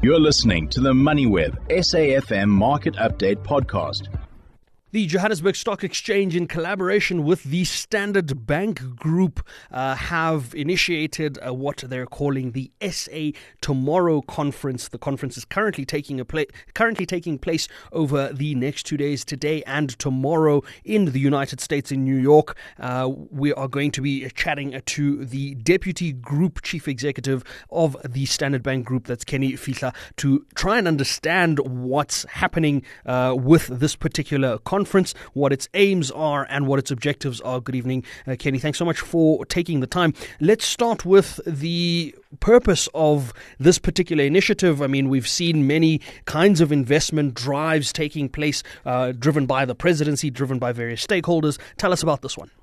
You're listening to the MoneyWeb SAFM Market Update Podcast. The Johannesburg Stock Exchange, in collaboration with the Standard Bank Group, have initiated what they're calling the SA Tomorrow Conference. The conference is currently taking place over the next 2 days, today and tomorrow, in the United States, in New York. We are going to be chatting to the Deputy Group Chief Executive of the Standard Bank Group, that's Kenny Fihla, to try and understand what's happening with this particular conference, what its aims are and what its objectives are. Good evening, Kenny. Thanks so much for taking the time. Let's start with the purpose of this particular initiative. I mean, we've seen many kinds of investment drives taking place, driven by the presidency, driven by various stakeholders. Tell us about this one.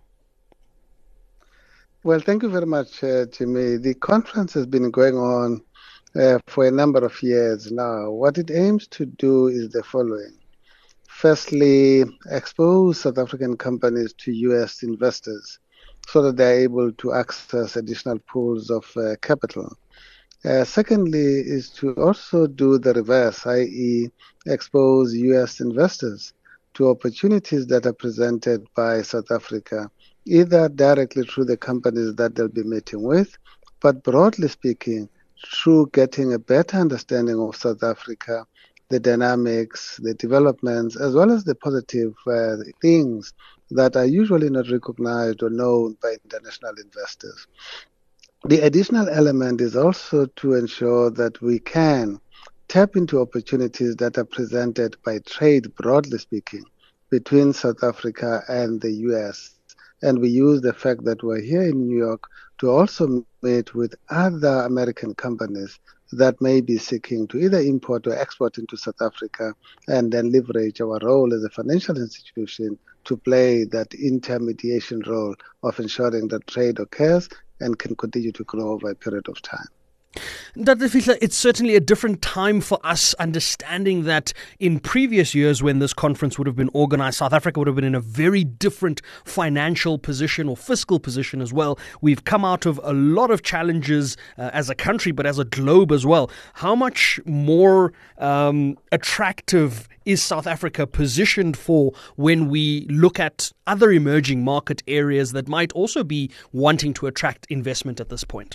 Well, thank you very much, Jimmy. The conference has been going on for a number of years now. What it aims to do is the following. Firstly, expose South African companies to U.S. investors so that they're able to access additional pools of capital. Secondly, is to also do the reverse, i.e. expose U.S. investors to opportunities that are presented by South Africa, either directly through the companies that they'll be meeting with, but broadly speaking, through getting a better understanding of South Africa, the dynamics, the developments, as well as the positive things that are usually not recognized or known by international investors. The additional element is also to ensure that we can tap into opportunities that are presented by trade, broadly speaking, between South Africa and the U.S. And we use the fact that we're here in New York to also meet with other American companies that may be seeking to either import or export into South Africa, and then leverage our role as a financial institution to play that intermediation role of ensuring that trade occurs and can continue to grow over a period of time. Dr. Fihla, it's certainly a different time for us, understanding that in previous years when this conference would have been organized, South Africa would have been in a very different financial position or fiscal position as well. We've come out of a lot of challenges as a country, but as a globe as well. How much more attractive is South Africa positioned for when we look at other emerging market areas that might also be wanting to attract investment at this point?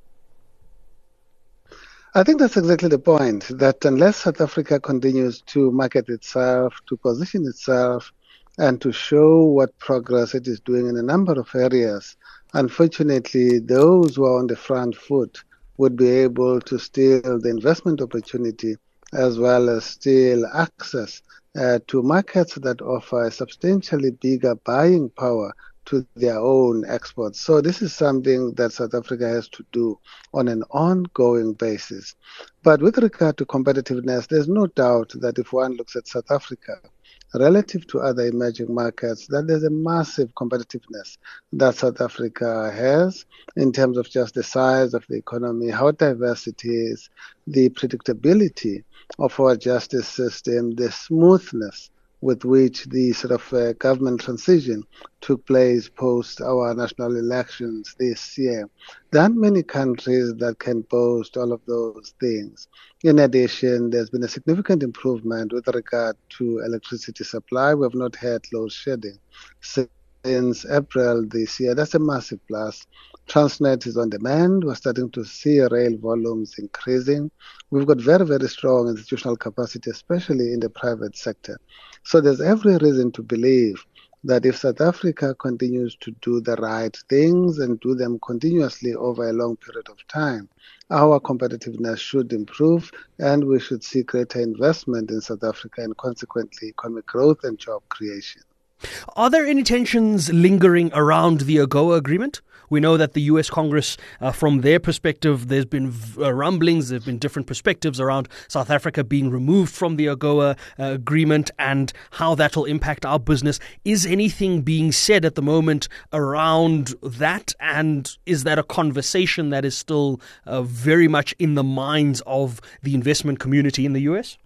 I think that's exactly the point, that unless South Africa continues to market itself, to position itself, and to show what progress it is doing in a number of areas, unfortunately, those who are on the front foot would be able to steal the investment opportunity as well as steal access to markets that offer a substantially bigger buying power to their own exports. So this is something that South Africa has to do on an ongoing basis. But with regard to competitiveness, there's no doubt that if one looks at South Africa relative to other emerging markets, that there's a massive competitiveness that South Africa has in terms of just the size of the economy, how diverse it is, the predictability of our justice system, the smoothness with which the sort of government transition took place post our national elections this year. There aren't many countries that can boast all of those things. In addition, there's been a significant improvement with regard to electricity supply. We have not had load shedding since April this year. That's a massive plus. Transnet is on demand. We're starting to see rail volumes increasing. We've got very, very strong institutional capacity, especially in the private sector. So there's every reason to believe that if South Africa continues to do the right things and do them continuously over a long period of time, our competitiveness should improve and we should see greater investment in South Africa and consequently economic growth and job creation. Are there any tensions lingering around the AGOA agreement? We know that the U.S. Congress, from their perspective, there's been rumblings, there have been different perspectives around South Africa being removed from the AGOA agreement and how that will impact our business. Is anything being said at the moment around that? And is that a conversation that is still very much in the minds of the investment community in the U.S.?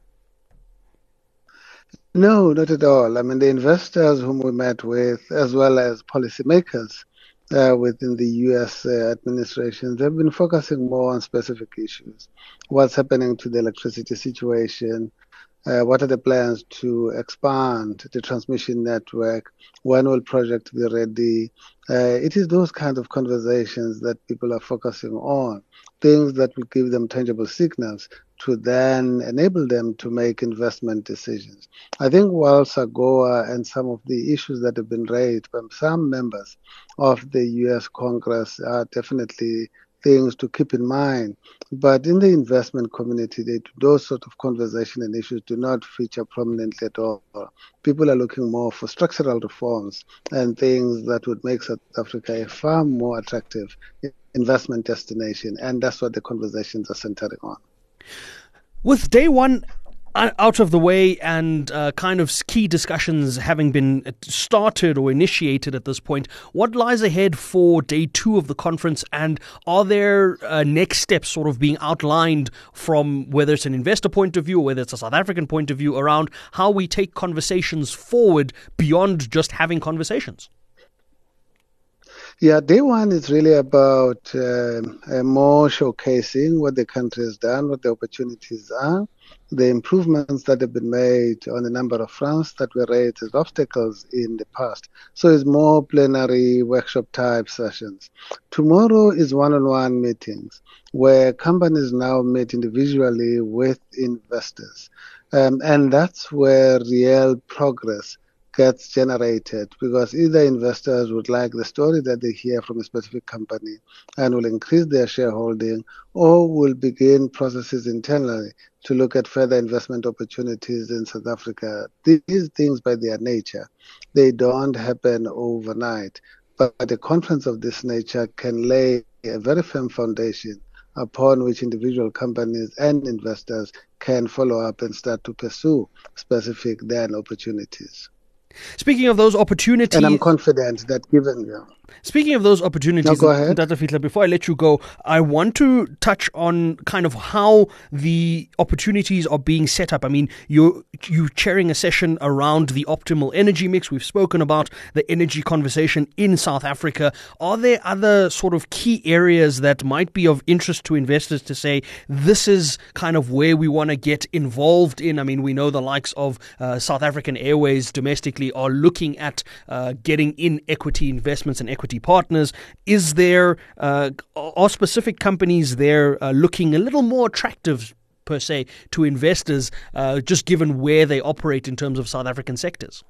No, not at all. I mean, the investors whom we met with, as well as policymakers, within the U.S. administration, they've been focusing more on specific issues. What's happening to the electricity situation? What are the plans to expand the transmission network? When will project be ready? It is those kind of conversations that people are focusing on, things that will give them tangible signals to then enable them to make investment decisions. I think whilst AGOA and some of the issues that have been raised by some members of the U.S. Congress are definitely things to keep in mind. But in the investment community, those sort of conversation and issues do not feature prominently at all. People are looking more for structural reforms and things that would make South Africa a far more attractive investment destination. And that's what the conversations are centering on. With day one out of the way and kind of key discussions having been started or initiated at this point, what lies ahead for day two of the conference, and are there next steps sort of being outlined from whether it's an investor point of view or whether it's a South African point of view around how we take conversations forward beyond just having conversations? Yeah, day one is really about more showcasing what the country has done, what the opportunities are, the improvements that have been made on a number of fronts that were raised as obstacles in the past. So it's more plenary workshop type sessions. Tomorrow is one-on-one meetings where companies now meet individually with investors. And that's where real progress gets generated, because either investors would like the story that they hear from a specific company and will increase their shareholding, or will begin processes internally to look at further investment opportunities in South Africa. These things, by their nature, they don't happen overnight, but a conference of this nature can lay a very firm foundation upon which individual companies and investors can follow up and start to pursue specific then opportunities. Speaking of those opportunities, and I'm confident that given Speaking of those opportunities, no, go ahead. Dr. Fihla, before I let you go, I want to touch on kind of how the opportunities are being set up. I mean, you're chairing a session around the optimal energy mix. We've spoken about the energy conversation in South Africa. Are there other sort of key areas that might be of interest to investors to say, this is kind of where we want to get involved in? I mean, we know the likes of South African Airways domestically are looking at getting in equity investments and equity partners. Is there, are specific companies there looking a little more attractive per se to investors, just given where they operate in terms of South African sectors?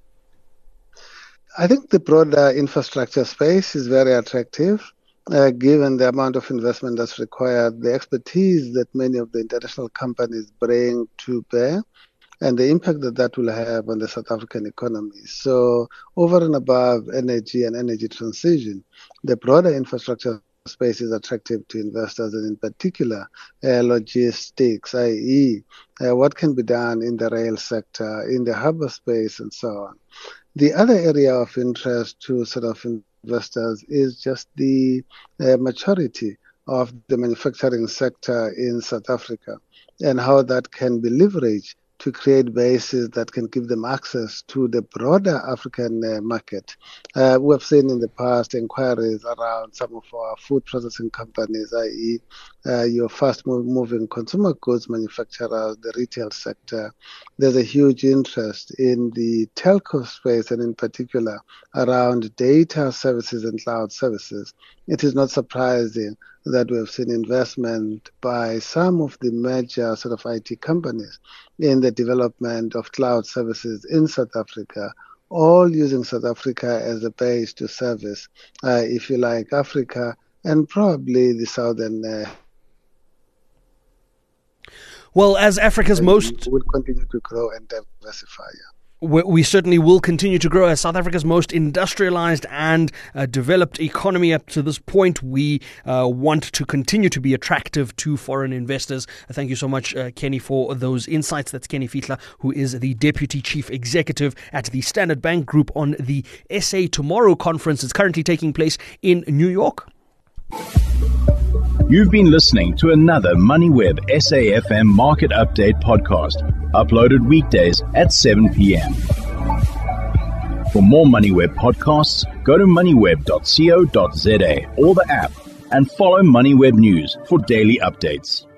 I think the broader infrastructure space is very attractive, given the amount of investment that's required, the expertise that many of the international companies bring to bear, and the impact that that will have on the South African economy. So over and above energy and energy transition, the broader infrastructure space is attractive to investors, and in particular, logistics, i.e., what can be done in the rail sector, in the harbor space, and so on. The other area of interest to sort of investors is just the maturity of the manufacturing sector in South Africa and how that can be leveraged to create bases that can give them access to the broader African market. We have seen in the past inquiries around some of our food processing companies, i.e. Your fast-moving consumer goods manufacturers, the retail sector. There's a huge interest in the telco space, and in particular around data services and cloud services. It is not surprising that we have seen investment by some of the major sort of IT companies in the development of cloud services in South Africa, all using South Africa as a base to service, if you like, Africa and probably the southern. Well, as Africa's most will continue to grow and diversify. Yeah. We certainly will continue to grow as South Africa's most industrialized and developed economy up to this point. We want to continue to be attractive to foreign investors. Thank you so much, Kenny, for those insights. That's Kenny Fihla, who is the Deputy Chief Executive at the Standard Bank Group on the SA Tomorrow conference. It's currently taking place in New York. You've been listening to another MoneyWeb SAFM Market Update podcast, uploaded weekdays at 7 p.m. For more MoneyWeb podcasts, Go to moneyweb.co.za or the app and follow MoneyWeb News for daily updates.